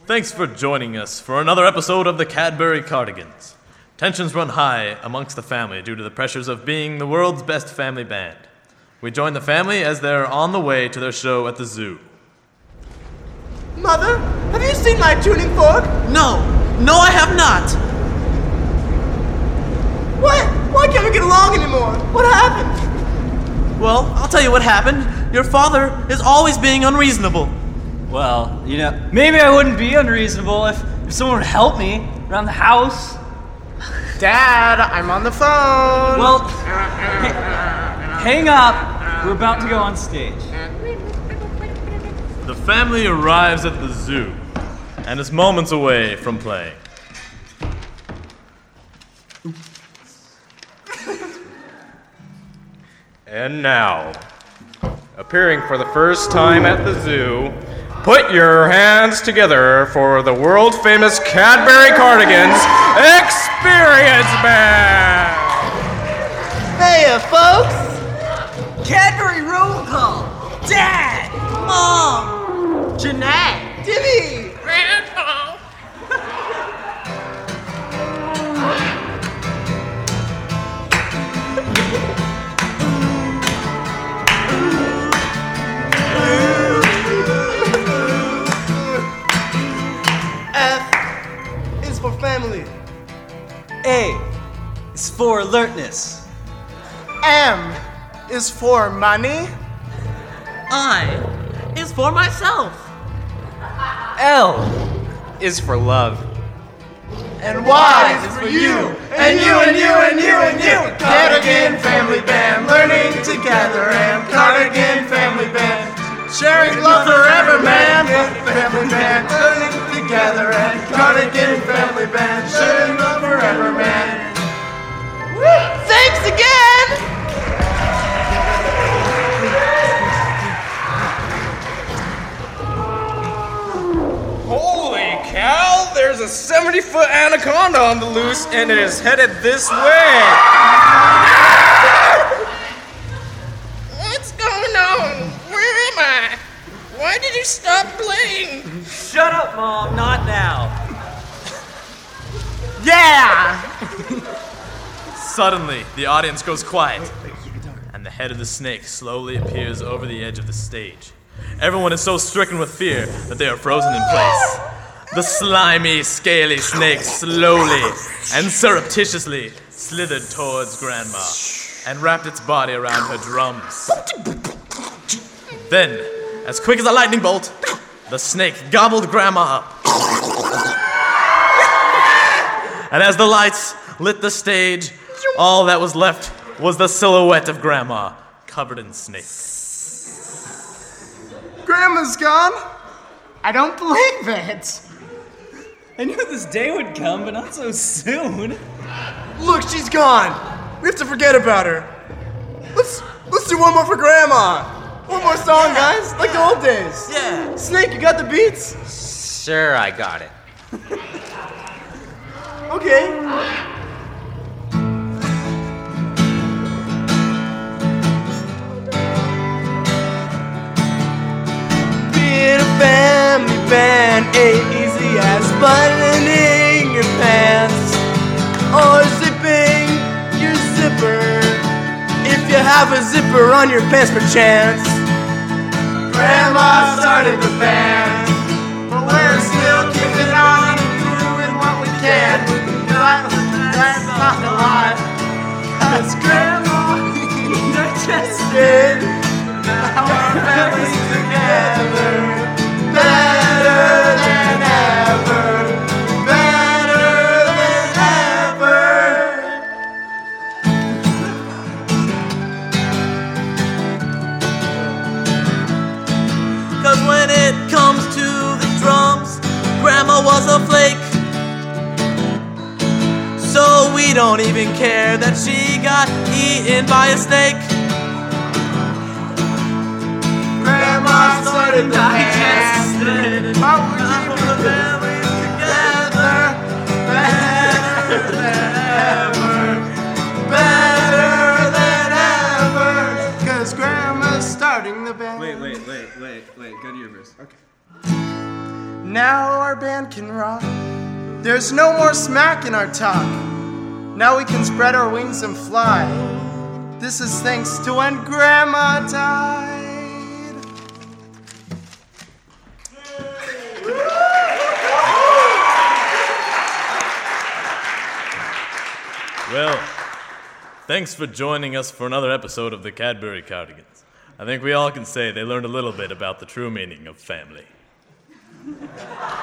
Thanks for joining us for another episode of the Cadbury Cardigans. Tensions run high amongst the family due to the pressures of being the world's best family band. We join the family as they're on the way to their show at the zoo. Mother, have you seen my tuning fork? No, I have not. What? Why can't we get along anymore? What happened? Well, I'll tell you what happened. Your father is always being unreasonable. Well, maybe I wouldn't be unreasonable if someone would help me around the house. Dad, I'm on the phone. Well, hang up. We're about to go on stage. The family arrives at the zoo and is moments away from playing. And now, appearing for the first time at the zoo, put your hands together for the world-famous Cadbury Cardigans Experience Band! Hey, folks! Cadbury roll call. Dad, Mom, Jeanette, Timmy, Grandpa. F is for family. A is for alertness. M is for money. I is for myself. L is for love. And Y is for you. And you, and you, and you, and you. Cardigan Family Band, learning together. And Cardigan Family Band, sharing love forever, man. Family Band, learning together. And Cardigan Family Band, sharing love forever, man. Thanks again! Holy cow, there's a 70-foot anaconda on the loose and it is headed this way. What's going on? Where am I? Why did you stop playing? Shut up, Mom. Not now. Yeah! Suddenly, the audience goes quiet, and the head of the snake slowly appears over the edge of the stage. Everyone is so stricken with fear that they are frozen in place. The slimy, scaly snake slowly and surreptitiously slithered towards Grandma and wrapped its body around her drums. Then, as quick as a lightning bolt, the snake gobbled Grandma up. And as the lights lit the stage, all that was left was the silhouette of Grandma, covered in snakes. Grandma's gone? I don't believe it. I knew this day would come, but not so soon. Look, she's gone. We have to forget about her. Let's do one more for Grandma. One more song, guys, like the old days. Yeah. Snake, you got the beats? Sure, I got it. Okay. Being a family band ain't easy as buttoning your pants or zipping your zipper if you have a zipper on your pants perchance. Grandma started the band, but we're still keeping on and doing what we can. That's not a lie. Cause Grandma digested our families together better than ever. Better than ever. Cause when it comes to the drums, Grandma was a flake. So we don't even care that she got eaten by a snake. Grandma started the band, but we're keeping the family together better than ever. Better than ever. Cause Grandma's starting the band. Wait. Go to your verse. Okay. Now our band can rock. There's no more smack in our talk. Now we can spread our wings and fly. This is thanks to when Grandma died. Well, thanks for joining us for another episode of the Cadbury Cardigans. I think we all can say they learned a little bit about the true meaning of family.